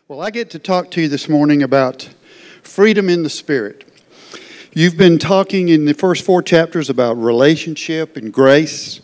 Well, I get to talk to you this morning about freedom in the Spirit. You've been talking in the first 4 chapters about relationship and grace.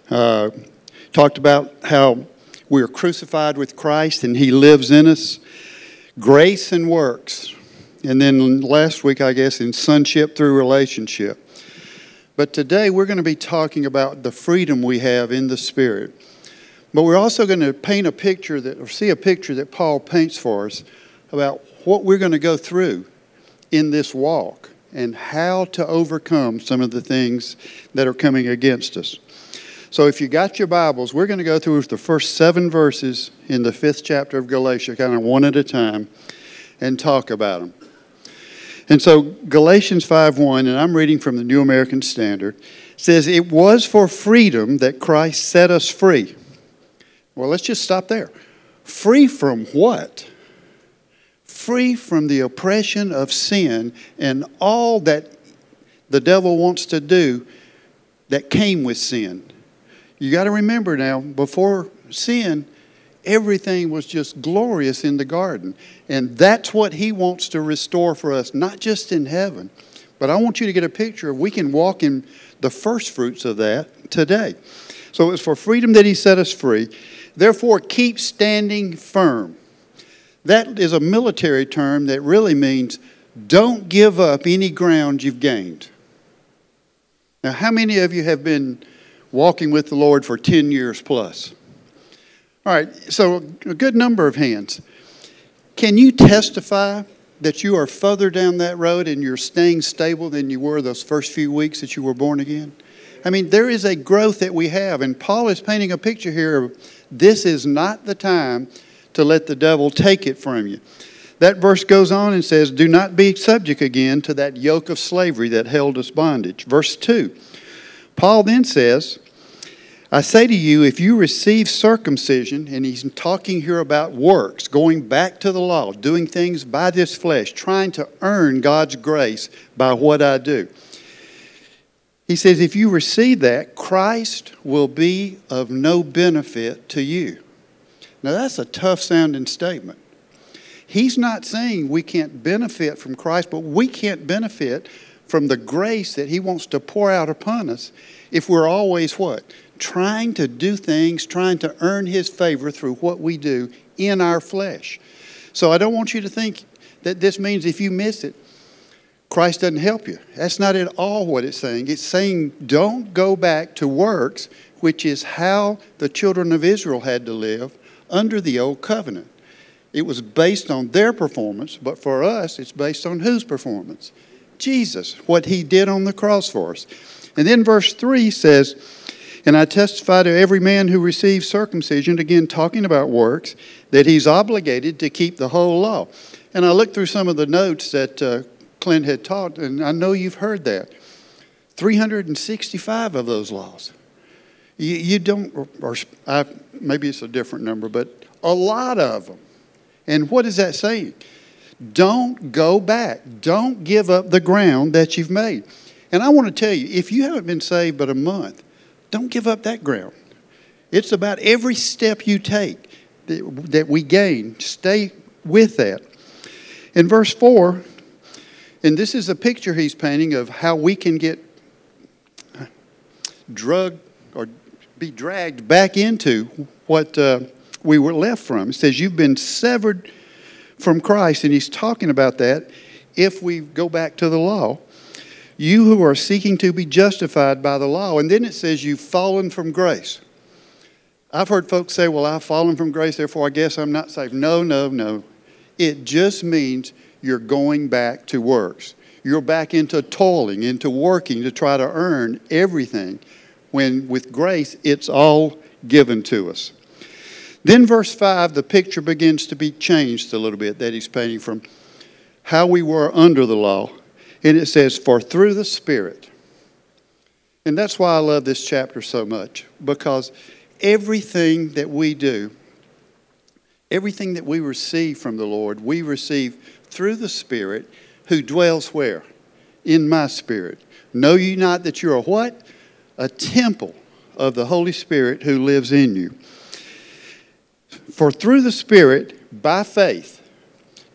Talked about how we're crucified with Christ and He lives in us. Grace and works. And then last week, I guess, in sonship through relationship. But today we're going to be talking about the freedom we have in the Spirit. But we're also going to paint a picture or see a picture that Paul paints for us about what we're going to go through in this walk and how to overcome some of the things that are coming against us. So if you got your Bibles, we're going to go through the first 7 verses in the 5th chapter of Galatians, kind of one at a time, and talk about them. And so Galatians 5:1, and I'm reading from the New American Standard, says, "It was for freedom that Christ set us free." Well, let's just stop there. Free from what? Free from the oppression of sin and all that the devil wants to do that came with sin. You got to remember now, before sin, everything was just glorious in the garden. And that's what He wants to restore for us, not just in heaven. But I want you to get a picture of we can walk in the first fruits of that today. So it's for freedom that He set us free. Therefore, keep standing firm. That is a military term that really means don't give up any ground you've gained. Now, how many of you have been walking with the Lord for 10 years plus? All right, so a good number of hands. Can you testify that you are further down that road and you're staying stable than you were those first few weeks that you were born again? I mean, there is a growth that we have, and Paul is painting a picture here of this is not the time to let the devil take it from you. That verse goes on and says, "Do not be subject again to that yoke of slavery that held us bondage." Verse 2, Paul then says, "I say to you, if you receive circumcision," and he's talking here about works, going back to the law, doing things by this flesh, trying to earn God's grace by what I do. He says, if you receive that, Christ will be of no benefit to you. Now that's a tough sounding statement. He's not saying we can't benefit from Christ, but we can't benefit from the grace that He wants to pour out upon us if we're always what? Trying to do things, trying to earn His favor through what we do in our flesh. So I don't want you to think that this means if you miss it, Christ doesn't help you. That's not at all what it's saying. It's saying don't go back to works, which is how the children of Israel had to live under the old covenant. It was based on their performance, but for us, it's based on whose performance? Jesus, what He did on the cross for us. And then verse 3 says, "And I testify to every man who receives circumcision," again talking about works, "that he's obligated to keep the whole law." And I looked through some of the notes that Clint had taught, and I know you've heard that. 365 of those laws. You don't, or maybe it's a different number, but a lot of them. And what is that saying? Don't go back. Don't give up the ground that you've made. And I want to tell you, if you haven't been saved but a month, don't give up that ground. It's about every step you take that we gain. Stay with that. In verse 4, and this is a picture he's painting of how we can get drugged or be dragged back into what we were left from. It says you've been severed from Christ, and he's talking about that if we go back to the law. You who are seeking to be justified by the law. And then it says you've fallen from grace. I've heard folks say, well, I've fallen from grace, therefore I guess I'm not saved. No. It just means you're going back to works. You're back into toiling, into working to try to earn everything, when with grace, it's all given to us. Then verse 5, the picture begins to be changed a little bit that he's painting from how we were under the law. And it says, for through the Spirit. And that's why I love this chapter so much, because everything that we do, everything that we receive from the Lord, we receive through the Spirit who dwells where? In my spirit. Know ye not that you're a what? A temple of the Holy Spirit who lives in you. For through the Spirit, by faith,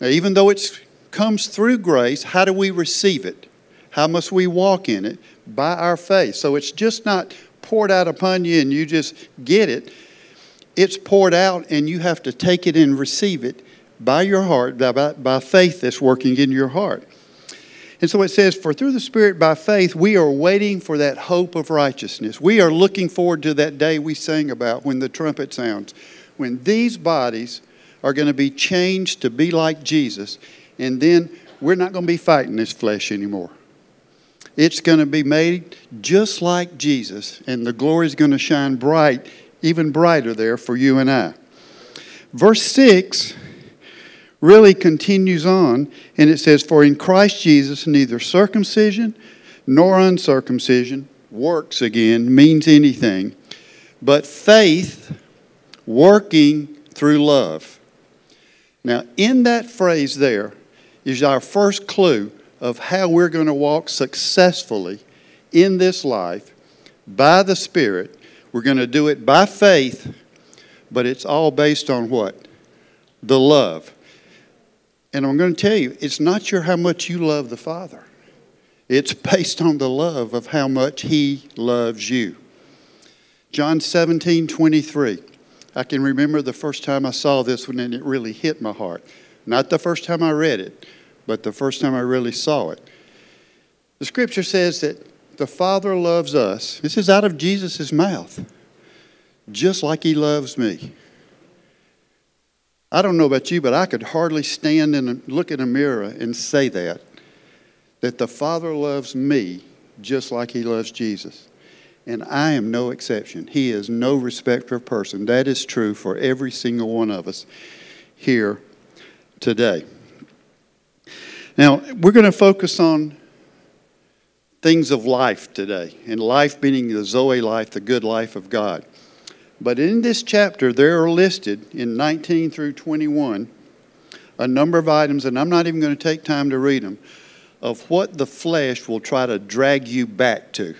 Now, even though it comes through grace, how do we receive it? How must we walk in it? By our faith. So it's just not poured out upon you and you just get it. It's poured out and you have to take it and receive it by your heart, by faith that's working in your heart. And so it says, for through the Spirit by faith, we are waiting for that hope of righteousness. We are looking forward to that day we sang about when the trumpet sounds, when these bodies are going to be changed to be like Jesus, and then we're not going to be fighting this flesh anymore. It's going to be made just like Jesus, and the glory is going to shine bright, even brighter there for you and I. Verse 6 really continues on, and it says, for in Christ Jesus neither circumcision nor uncircumcision, works again, means anything, but faith working through love. Now, in that phrase there is our first clue of how we're going to walk successfully in this life by the Spirit. We're going to do it by faith, but it's all based on what? The love. And I'm going to tell you, it's not sure how much you love the Father. It's based on the love of how much He loves you. John 17:23. I can remember the first time I saw this one and it really hit my heart. Not the first time I read it, but the first time I really saw it. The scripture says that the Father loves us. This is out of Jesus' mouth. Just like He loves me. I don't know about you, but I could hardly stand and look in a mirror and say that the Father loves me just like He loves Jesus. And I am no exception. He is no respecter of person. That is true for every single one of us here today. Now, we're going to focus on things of life today, and life meaning the Zoe life, the good life of God. But in this chapter, there are listed in 19 through 21 a number of items, and I'm not even going to take time to read them, of what the flesh will try to drag you back to.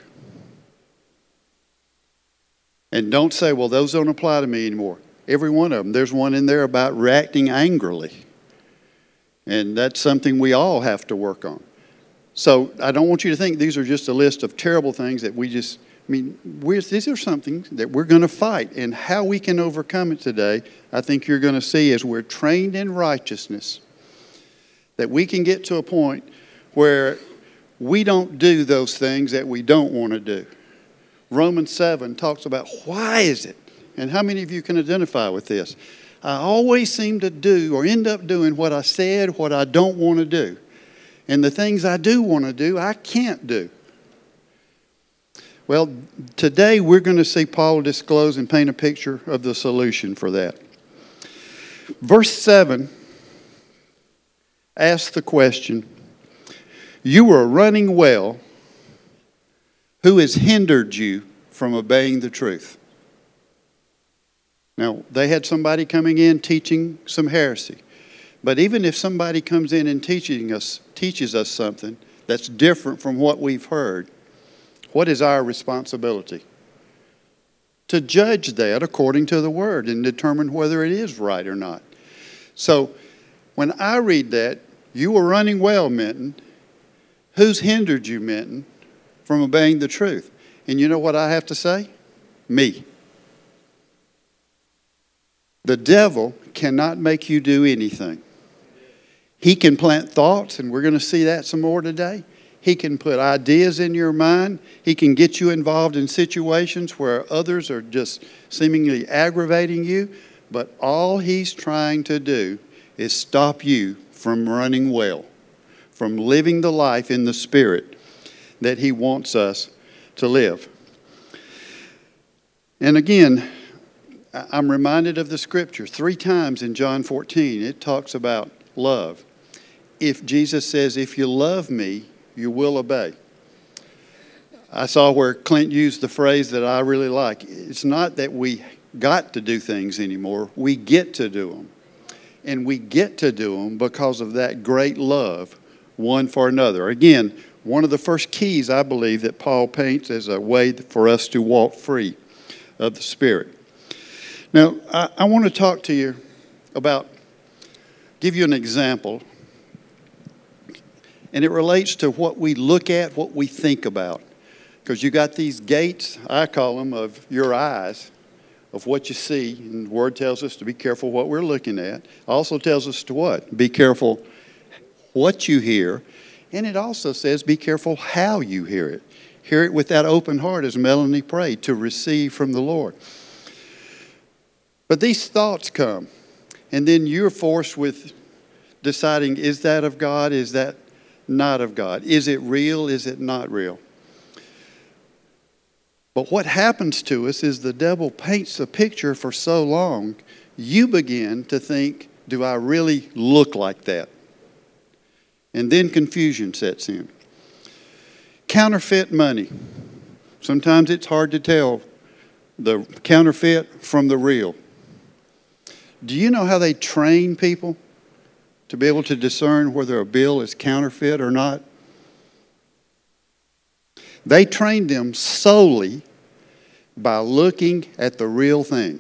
And don't say, well, those don't apply to me anymore. Every one of them. There's one in there about reacting angrily. And that's something we all have to work on. So I don't want you to think these are just a list of terrible things that we just... these are something that we're going to fight, and how we can overcome it today, I think you're going to see as we're trained in righteousness, that we can get to a point where we don't do those things that we don't want to do. Romans 7 talks about why is it, and how many of you can identify with this? I always seem to do or end up doing what I said, what I don't want to do. And the things I do want to do, I can't do. Well, today we're going to see Paul disclose and paint a picture of the solution for that. Verse 7 asks the question, you were running well. Who has hindered you from obeying the truth? Now, they had somebody coming in teaching some heresy. But even if somebody comes in and teaches us something that's different from what we've heard, what is our responsibility? To judge that according to the Word and determine whether it is right or not. So, when I read that, you were running well, Minton. Who's hindered you, Minton, from obeying the truth? And you know what I have to say? Me. The devil cannot make you do anything. He can plant thoughts, and we're going to see that some more today. He can put ideas in your mind. He can get you involved in situations where others are just seemingly aggravating you. But all he's trying to do is stop you from running well, from living the life in the Spirit that he wants us to live. And again, I'm reminded of the scripture 3 times in John 14. It talks about love. If Jesus says, if you love me, you will obey. I saw where Clint used the phrase that I really like. It's not that we got to do things anymore. We get to do them. And we get to do them because of that great love one for another. Again, one of the first keys, I believe, that Paul paints as a way for us to walk free of the Spirit. Now, I want to talk to you about give you an example. And it relates to what we look at, what we think about. Because you got these gates, I call them, of your eyes, of what you see. And the Word tells us to be careful what we're looking at. Also tells us to what? Be careful what you hear. And it also says be careful how you hear it. Hear it with that open heart, as Melanie prayed, to receive from the Lord. But these thoughts come. And then you're forced with deciding, is that of God? Is that not of God? Is it real? Is it not real? But what happens to us is the devil paints a picture for so long, you begin to think, do I really look like that? And then confusion sets in. Counterfeit money. Sometimes it's hard to tell the counterfeit from the real. Do you know how they train people to be able to discern whether a bill is counterfeit or not? They train them solely by looking at the real thing.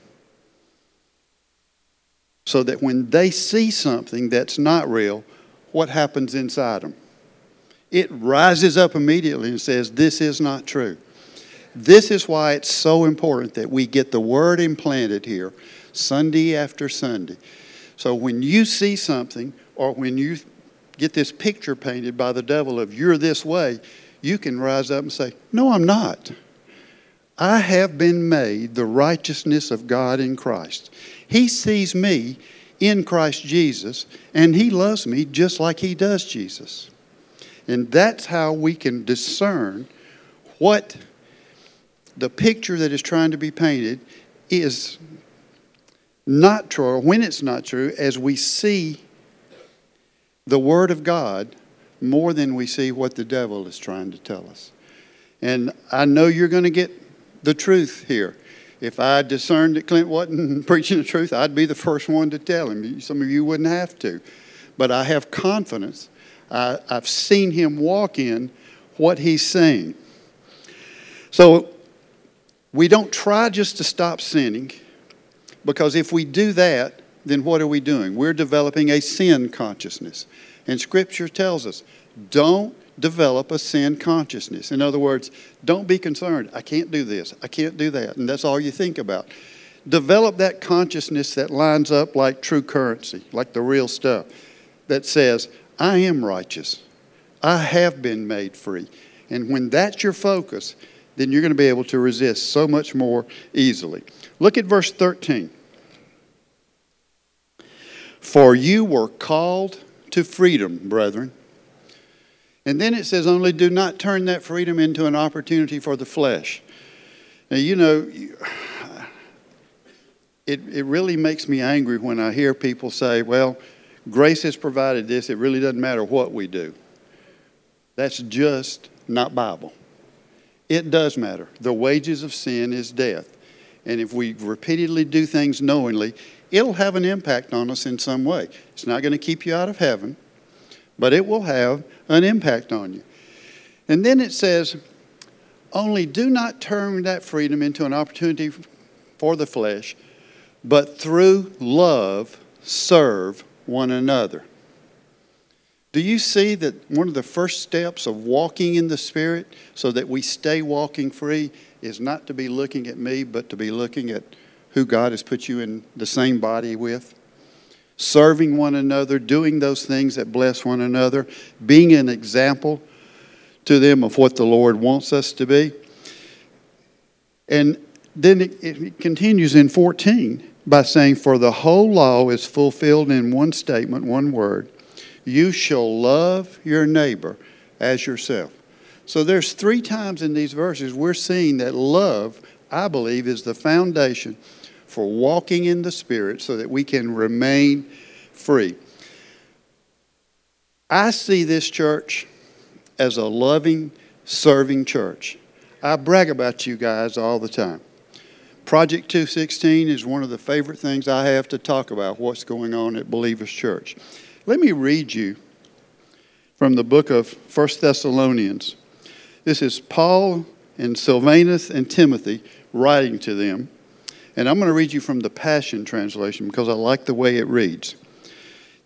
So that when they see something that's not real, what happens inside them? It rises up immediately and says, this is not true. This is why it's so important that we get the Word implanted here Sunday after Sunday. So when you see something, or when you get this picture painted by the devil of you're this way, you can rise up and say, no, I'm not. I have been made the righteousness of God in Christ. He sees me in Christ Jesus, and He loves me just like He does Jesus. And that's how we can discern what the picture that is trying to be painted is not true, or when it's not true, as we see the Word of God more than we see what the devil is trying to tell us. And I know you're going to get the truth here. If I discerned that Clint wasn't preaching the truth, I'd be the first one to tell him. Some of you wouldn't have to. But I have confidence. I've seen him walk in what he's saying. So we don't try just to stop sinning, because if we do that, then what are we doing? We're developing a sin consciousness. And Scripture tells us, don't develop a sin consciousness. In other words, don't be concerned, I can't do this, I can't do that, and that's all you think about. Develop that consciousness that lines up like true currency, like the real stuff, that says, I am righteous. I have been made free. And when that's your focus, then you're going to be able to resist so much more easily. Look at verse 13. For you were called to freedom, brethren. And then it says, only do not turn that freedom into an opportunity for the flesh. Now, you know, it really makes me angry when I hear people say, well, grace has provided this. It really doesn't matter what we do. That's just not Bible. It does matter. The wages of sin is death. And if we repeatedly do things knowingly, it'll have an impact on us in some way. It's not going to keep you out of heaven, but it will have an impact on you. And then it says, only do not turn that freedom into an opportunity for the flesh, but through love serve one another. Do you see that one of the first steps of walking in the Spirit so that we stay walking free is not to be looking at me, but to be looking at who God has put you in the same body with? Serving one another, doing those things that bless one another, being an example to them of what the Lord wants us to be. And then it continues in 14 by saying, for the whole law is fulfilled in one statement, one word. You shall love your neighbor as yourself. So there's 3 times in these verses we're seeing that love, I believe, is the foundation for walking in the Spirit so that we can remain free. I see this church as a loving, serving church. I brag about you guys all the time. Project 216 is one of the favorite things I have to talk about, what's going on at Believers Church. Let me read you from the book of 1 Thessalonians. This is Paul and Silvanus and Timothy writing to them. And I'm going to read you from the Passion Translation because I like the way it reads.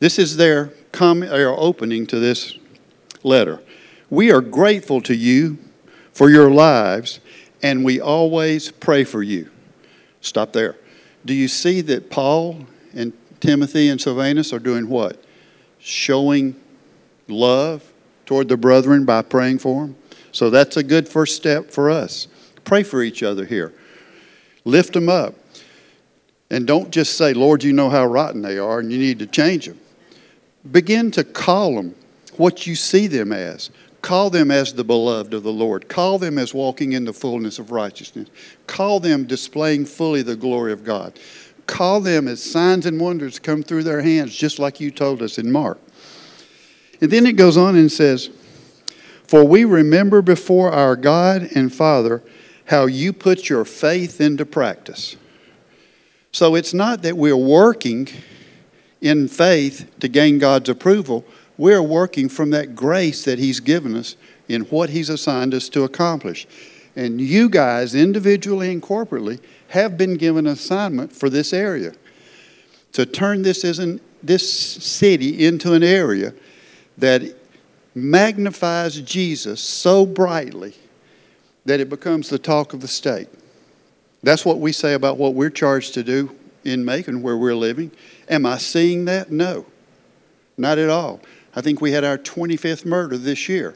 This is their opening to this letter. We are grateful to you for your lives, and we always pray for you. Stop there. Do you see that Paul and Timothy and Silvanus are doing what? Showing love toward the brethren by praying for them. So that's a good first step for us. Pray for each other here. Lift them up. And don't just say, Lord, you know how rotten they are and you need to change them. Begin to call them what you see them as. Call them as the beloved of the Lord. Call them as walking in the fullness of righteousness. Call them displaying fully the glory of God. Call them as signs and wonders come through their hands, just like you told us in Mark. And then it goes on and says, for we remember before our God and Father how you put your faith into practice. So it's not that we're working in faith to gain God's approval. We're working from that grace that He's given us in what He's assigned us to accomplish. And you guys, individually and corporately, have been given an assignment for this area. To turn this city into an area that magnifies Jesus so brightly that it becomes the talk of the state. That's what we say about what we're charged to do in Macon, where we're living. Am I seeing that? No, not at all. I think we had our 25th murder this year.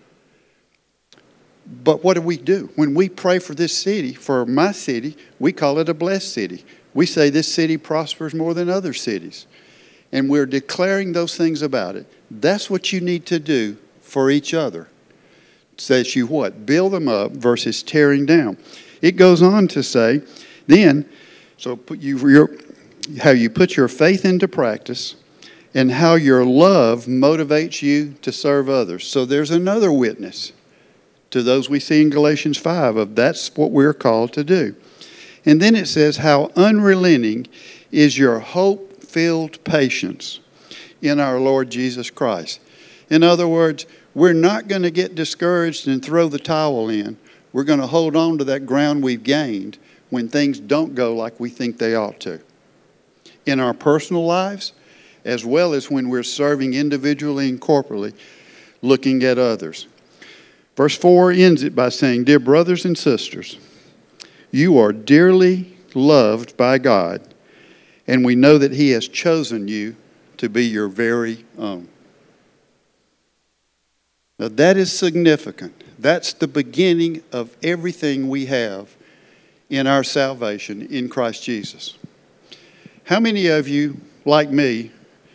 But what do? When we pray for this city, for my city, we call it a blessed city. We say this city prospers more than other cities. And we're declaring those things about it. That's what you need to do for each other. Says you what? Build them up versus tearing down. It goes on to say, then, so how you put your faith into practice and how your love motivates you to serve others. So there's another witness to those we see in Galatians 5 of that's what we're called to do. And then it says how unrelenting is your hope-filled patience in our Lord Jesus Christ. In other words, we're not going to get discouraged and throw the towel in. We're going to hold on to that ground we've gained when things don't go like we think they ought to. In our personal lives, as well as when we're serving individually and corporately, looking at others. Verse 4 ends it by saying, dear brothers and sisters, you are dearly loved by God, and we know that He has chosen you to be your very own. Now that is significant. That's the beginning of everything we have in our salvation in Christ Jesus. How many of you, like me,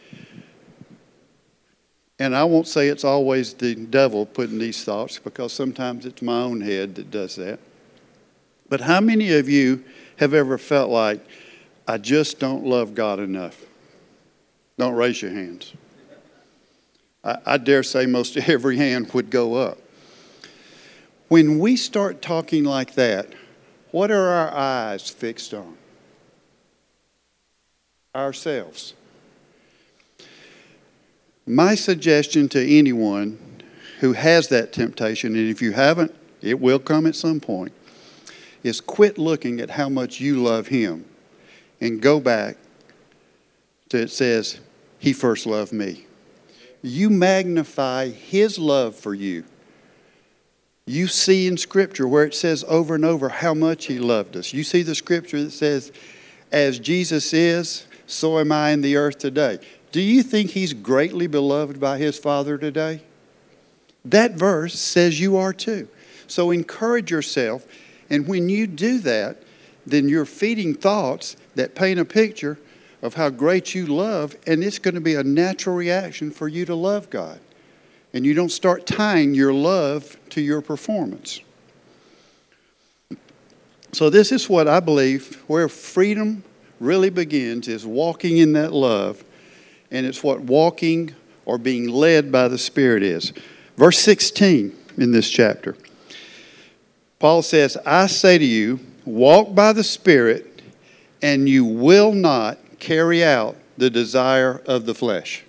and I won't say it's always the devil putting these thoughts because sometimes it's my own head that does that. But how many of you have ever felt like, I just don't love God enough? Don't raise your hands. I dare say most every hand would go up. When we start talking like that, what are our eyes fixed on? Ourselves. My suggestion to anyone who has that temptation, and if you haven't, it will come at some point, is quit looking at how much you love Him and go back to it says, He first loved me. You magnify His love for you. You see in Scripture where it says over and over how much He loved us. You see the Scripture that says, as Jesus is, so am I in the earth today. Do you think He's greatly beloved by His Father today? That verse says you are too. So encourage yourself, and when you do that, then you're feeding thoughts that paint a picture of how great you love, and it's going to be a natural reaction for you to love God. And you don't start tying your love to your performance. So this is what I believe, where freedom really begins, is walking in that love. And it's what walking or being led by the Spirit is. Verse 16 in this chapter. Paul says, I say to you, walk by the Spirit, and you will not carry out the desire of the flesh.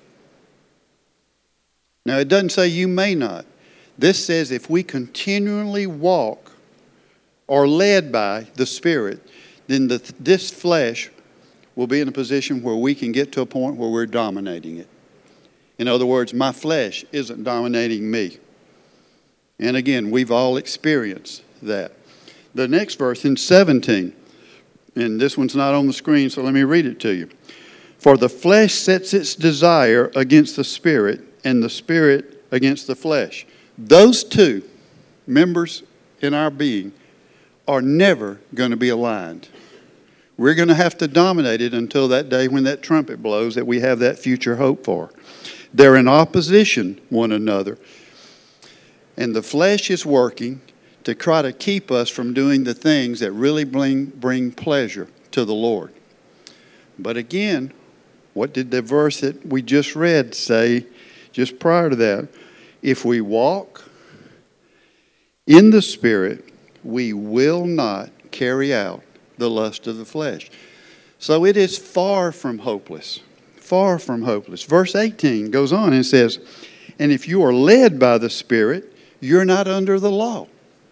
Now, it doesn't say you may not. This says if we continually walk or led by the Spirit, then this flesh we'll be in a position where we can get to a point where we're dominating it. In other words, my flesh isn't dominating me. And again, we've all experienced that. The next verse in 17, and this one's not on the screen, so let me read it to you. For the flesh sets its desire against the spirit, and the spirit against the flesh. Those two members in our being are never going to be aligned. We're going to have to dominate it until that day when that trumpet blows that we have that future hope for. They're in opposition one another. And the flesh is working to try to keep us from doing the things that really bring pleasure to the Lord. But again, what did the verse that we just read say just prior to that? If we walk in the Spirit, we will not carry out the lust of the flesh. So it is far from hopeless. Far from hopeless. Verse 18 goes on and says, and if you are led by the Spirit, you're not under the law.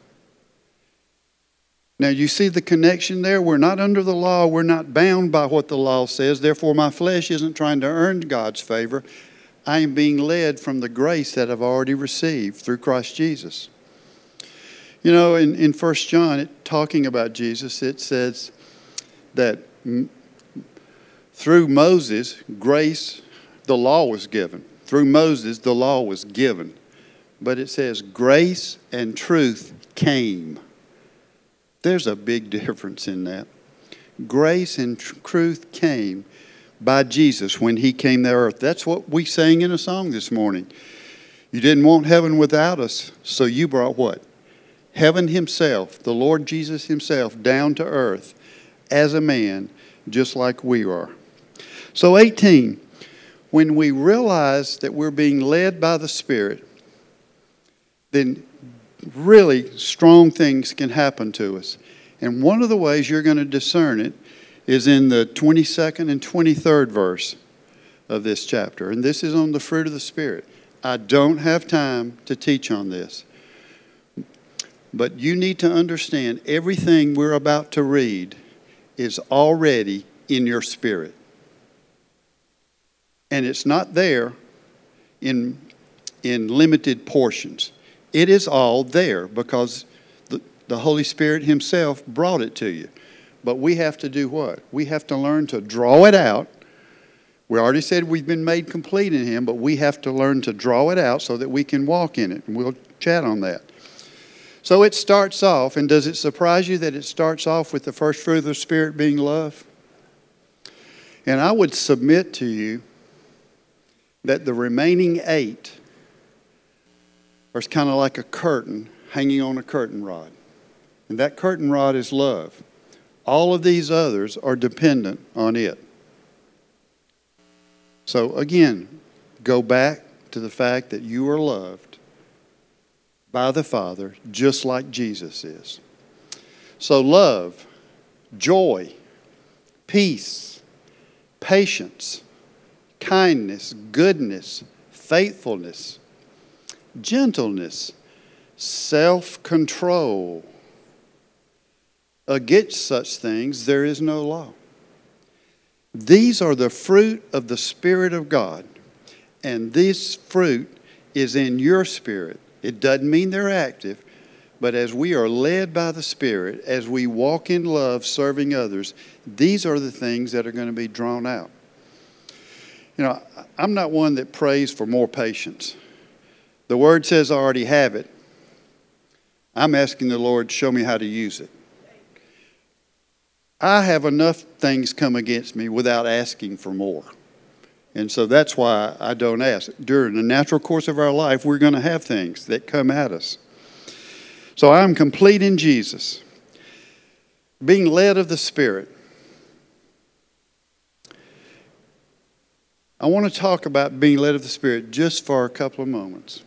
Now, you see the connection there? We're not under the law. We're not bound by what the law says. Therefore, my flesh isn't trying to earn God's favor. I am being led from the grace that I've already received through Christ Jesus. You know, in 1 John, talking about Jesus, it says that through Moses, grace, the law was given. Through Moses, the law was given. But it says grace and truth came. There's a big difference in that. Grace and truth came by Jesus when he came to earth. That's what we sang in a song this morning. You didn't want heaven without us, so you brought what? Heaven himself, the Lord Jesus himself, down to earth as a man, just like we are. So 18, when we realize that we're being led by the Spirit, then really strong things can happen to us. And one of the ways you're going to discern it is in the 22nd and 23rd verse of this chapter. And this is on the fruit of the Spirit. I don't have time to teach on this. But you need to understand everything we're about to read is already in your spirit. And it's not there in limited portions. It is all there because the Holy Spirit himself brought it to you. But we have to do what? We have to learn to draw it out. We already said we've been made complete in him, but we have to learn to draw it out so that we can walk in it. And we'll chat on that. So it starts off, and does it surprise you that it starts off with the first fruit of the Spirit being love? And I would submit to you that the remaining 8 are kind of like a curtain hanging on a curtain rod. And that curtain rod is love. All of these others are dependent on it. So again, go back to the fact that you are loved by the Father just like Jesus is. So love, joy, peace, patience, kindness, goodness, faithfulness, gentleness, self-control. Against such things there is no law. These are the fruit of the Spirit of God. And this fruit is in your spirit. It doesn't mean they're active, but as we are led by the Spirit, as we walk in love, serving others, these are the things that are going to be drawn out. You know, I'm not one that prays for more patience. The Word says I already have it. I'm asking the Lord, show me how to use it. I have enough things come against me without asking for more. And so that's why I don't ask. During the natural course of our life, we're going to have things that come at us. So I'm complete in Jesus. Being led of the Spirit. I want to talk about being led of the Spirit just for a couple of moments.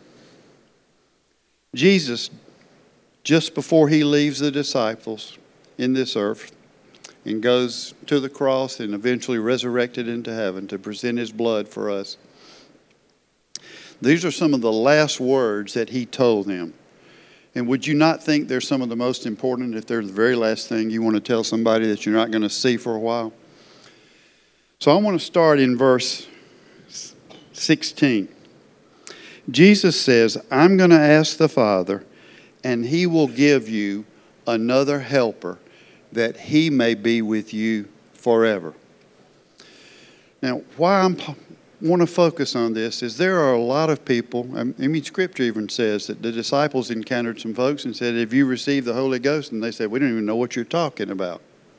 Jesus, just before he leaves the disciples in this earth and goes to the cross and eventually resurrected into heaven to present his blood for us, these are some of the last words that he told them. And would you not think they're some of the most important if they're the very last thing you want to tell somebody that you're not going to see for a while? So I want to start in verse 16. Jesus says, I'm going to ask the Father, and He will give you another helper, that He may be with you forever. Now, why I want to focus on this is there are a lot of people, Scripture even says that the disciples encountered some folks and said, have you received the Holy Ghost? And they said, we don't even know what you're talking about.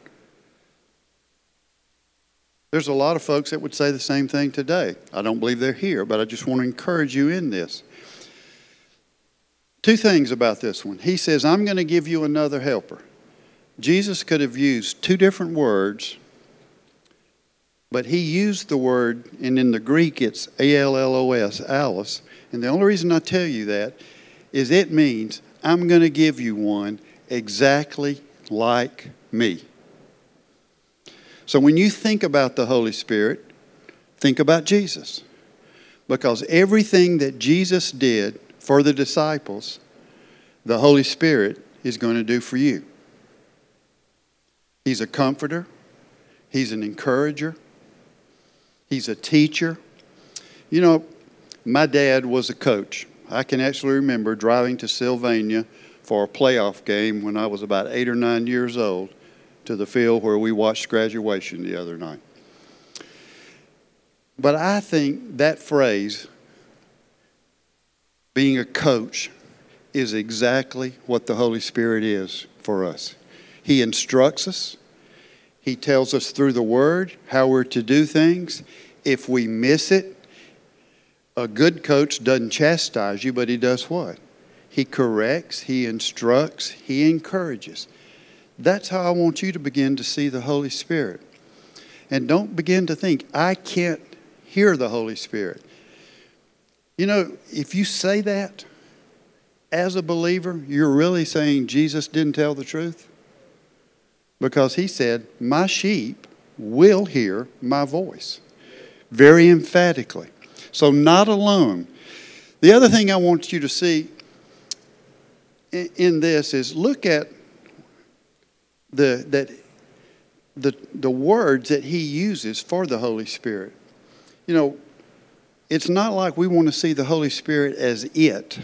There's a lot of folks that would say the same thing today. I don't believe they're here, but I just want to encourage you in this. Two things about this one. He says, I'm going to give you another helper. Jesus could have used two different words, but He used the word, and in the Greek it's A-L-L-O-S, Alice. And the only reason I tell you that is it means I'm going to give you one exactly like me. So when you think about the Holy Spirit, think about Jesus. Because everything that Jesus did for the disciples, the Holy Spirit is going to do for you. He's a comforter. He's an encourager. He's a teacher. You know, my dad was a coach. I can actually remember driving to Sylvania for a playoff game when I was about 8 or 9 years old, to the field where we watched graduation the other night. But I think that phrase, being a coach, is exactly what the Holy Spirit is for us. He instructs us. He tells us through the Word how we're to do things. If we miss it, a good coach doesn't chastise you, but he does what? He corrects, he instructs, he encourages. That's how I want you to begin to see the Holy Spirit. And don't begin to think, I can't hear the Holy Spirit. You know, if you say that as a believer, you're really saying Jesus didn't tell the truth. Because He said, my sheep will hear my voice. Very emphatically. So not alone. The other thing I want you to see in this is look at the words that He uses for the Holy Spirit. You know, it's not like we want to see the Holy Spirit as it.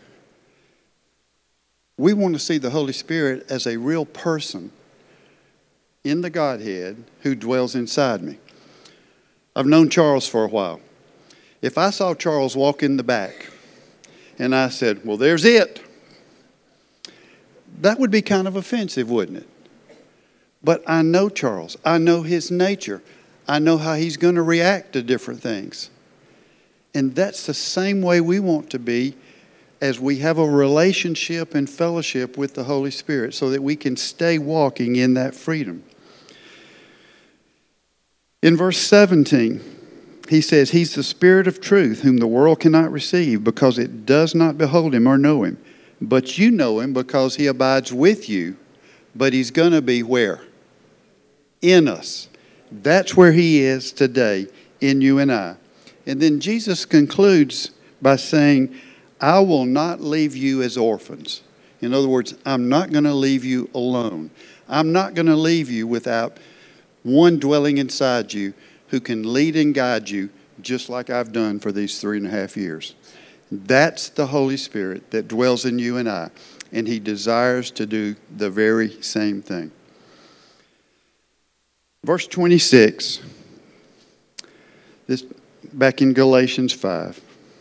We want to see the Holy Spirit as a real person in the Godhead who dwells inside me. I've known Charles for a while. If I saw Charles walk in the back and I said, well, there's it, that would be kind of offensive, wouldn't it? But I know Charles. I know his nature. I know how he's going to react to different things. And that's the same way we want to be as we have a relationship and fellowship with the Holy Spirit so that we can stay walking in that freedom. In verse 17, he says, He's the Spirit of truth whom the world cannot receive because it does not behold Him or know Him. But you know Him because He abides with you. But He's going to be where? In us. That's where He is today, in you and I. And then Jesus concludes by saying, I will not leave you as orphans. In other words, I'm not going to leave you alone. I'm not going to leave you without one dwelling inside you who can lead and guide you just like I've done for these 3.5 years. That's the Holy Spirit that dwells in you and I. And He desires to do the very same thing. Verse 26, this back in Galatians 5.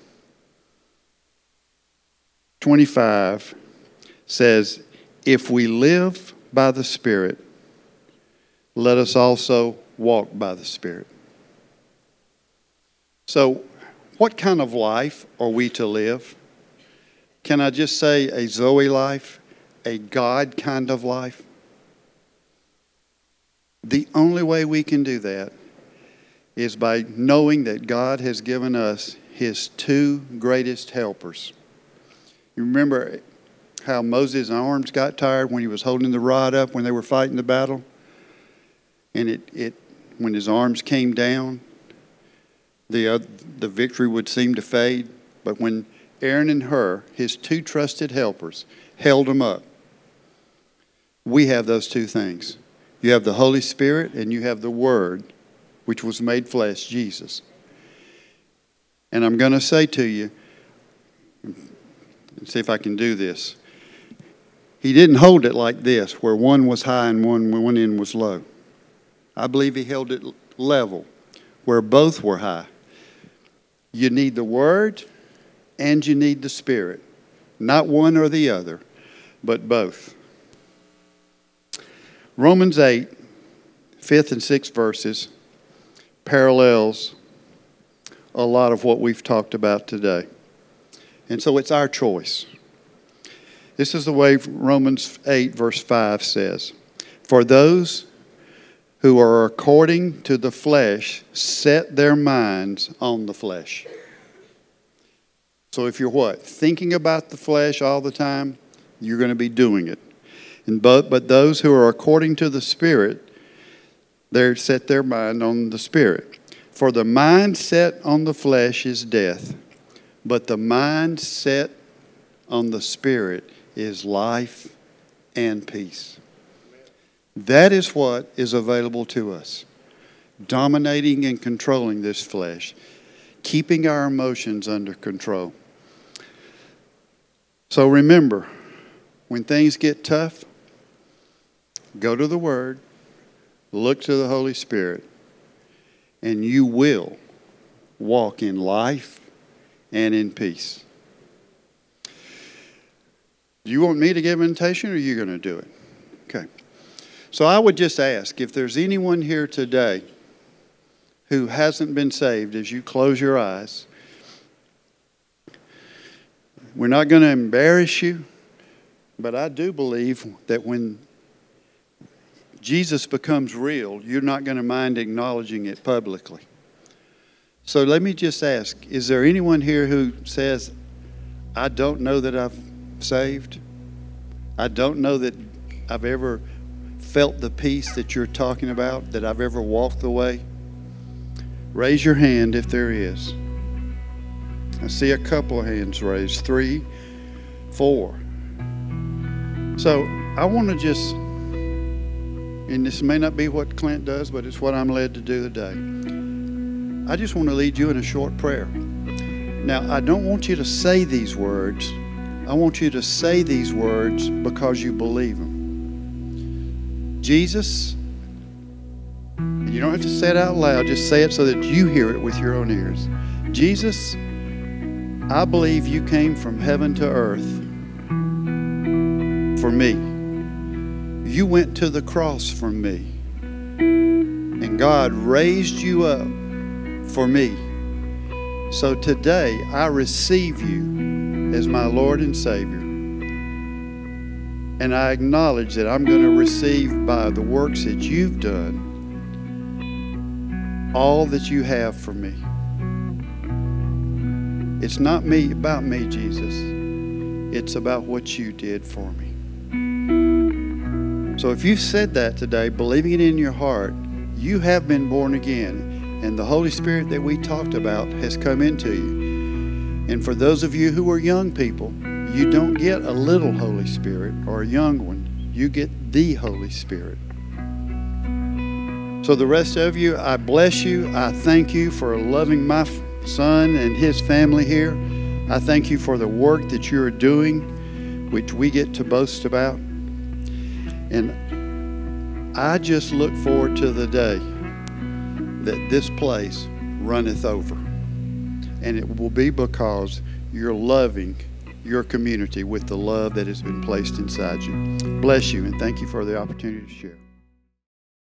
25 says, if we live by the Spirit, let us also walk by the Spirit. So, what kind of life are we to live? Can I just say a Zoe life? A God kind of life? The only way we can do that is by knowing that God has given us His two greatest helpers. You remember how Moses' arms got tired when he was holding the rod up when they were fighting the battle? And when his arms came down, the victory would seem to fade. But when Aaron and Hur, his two trusted helpers, held him up, we have those two things. You have the Holy Spirit and you have the Word which was made flesh, Jesus. And I'm going to say to you, let's see if I can do this. He didn't hold it like this, where one was high and one end was low. I believe he held it level, where both were high. You need the Word and you need the Spirit. Not one or the other, but both. Romans 8, 5th and 6th verses parallels a lot of what we've talked about today. And so it's our choice. This is the way Romans 8 verse 5 says, "For those who are according to the flesh set their minds on the flesh." So if you're what? Thinking about the flesh all the time, you're going to be doing it. But those who are according to the Spirit, they set their mind on the Spirit. For the mind set on the flesh is death, but the mind set on the Spirit is life and peace. That is what is available to us. Dominating and controlling this flesh. Keeping our emotions under control. So remember, when things get tough, go to the Word, look to the Holy Spirit, and you will walk in life and in peace. Do you want me to give an invitation, or are you going to do it? Okay. So I would just ask, if there's anyone here today who hasn't been saved, as you close your eyes, we're not going to embarrass you, but I do believe that when Jesus becomes real, you're not going to mind acknowledging it publicly. So let me just ask, is there anyone here who says, I don't know that I've saved? I don't know that I've ever felt the peace that you're talking about, that I've ever walked the way? Raise your hand if there is. I see a couple of hands raised. 3, 4. So I want to just, and this may not be what Clint does, but it's what I'm led to do today. I just want to lead you in a short prayer. Now, I don't want you to say these words. I want you to say these words because you believe them. Jesus, you don't have to say it out loud. Just say it so that you hear it with your own ears. Jesus, I believe you came from heaven to earth for me. You went to the cross for me. And God raised you up for me. So today I receive you as my Lord and Savior. And I acknowledge that I'm going to receive by the works that you've done all that you have for me. It's not about me, Jesus. It's about what you did for me. So if you've said that today, believing it in your heart, you have been born again. And the Holy Spirit that we talked about has come into you. And for those of you who are young people, you don't get a little Holy Spirit or a young one. You get the Holy Spirit. So the rest of you, I bless you. I thank you for loving my son and his family here. I thank you for the work that you're doing, which we get to boast about. And I just look forward to the day that this place runneth over. And it will be because you're loving your community with the love that has been placed inside you. Bless you, and thank you for the opportunity to share.